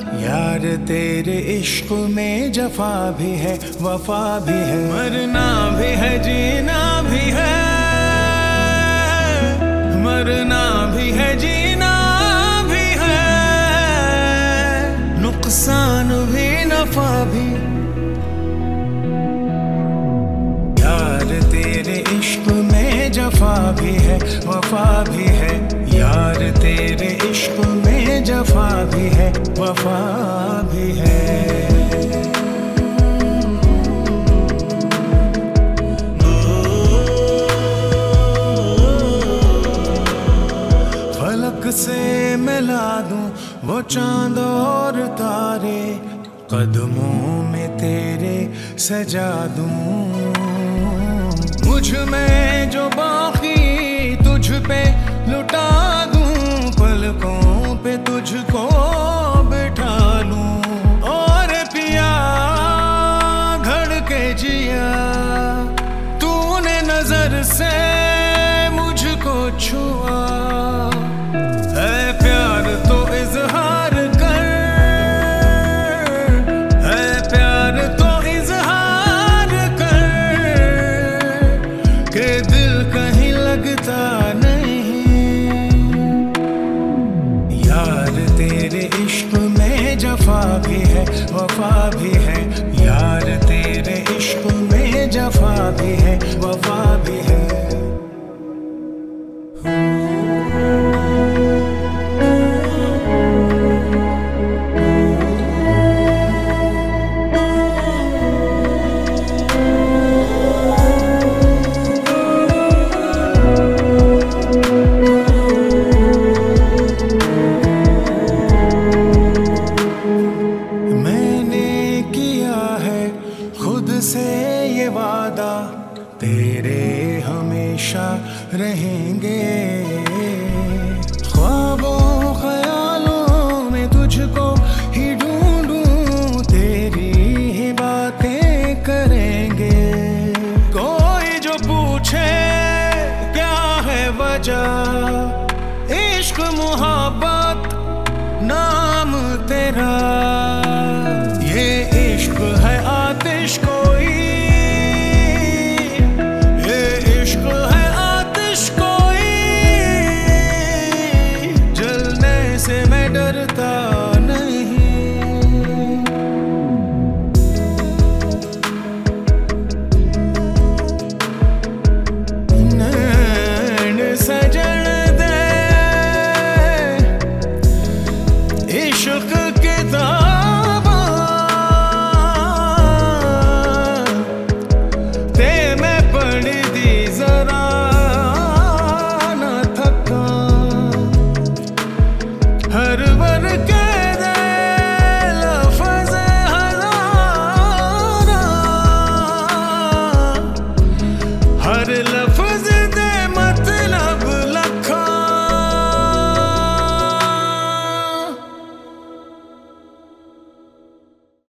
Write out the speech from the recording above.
यार तेरे इश्क में जफा भी है, वफा भी है, मरना भी है, जीना भी है, मरना भी है, जीना भी है, नुकसान भी नफा भी। यार तेरे इश्क में जफा भी है, वफा भी है, यार तेरे इश्क में जफा भी है, वफा भी है। फलक से मिला दूं वो चांद और तारे, कदमों में तेरे सजा दूं, मुझ में जो बाकी तुझ पे लुटा दूं, पलकों पे तुझको बिठा लूं, और पिया घड़ के जिया तूने नजर से मुझको छुआ, है प्यार तो इजहार कर, है प्यार तो इजहार कर, के दिल कहीं लगता नहीं। यार तेरे इश्क में जफा भी है, वफा भी है,